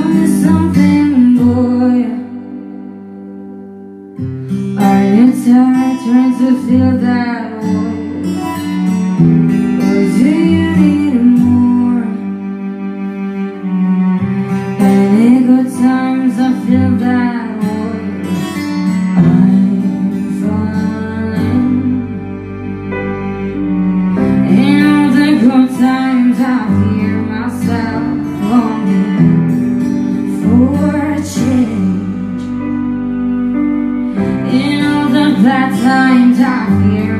Tell me something, boy. Are you tired trying to feel that way? Or do you need more? Any good times I feel that way. I'm falling. In all the good times I hear myself longing for a change. In all the bad times I hear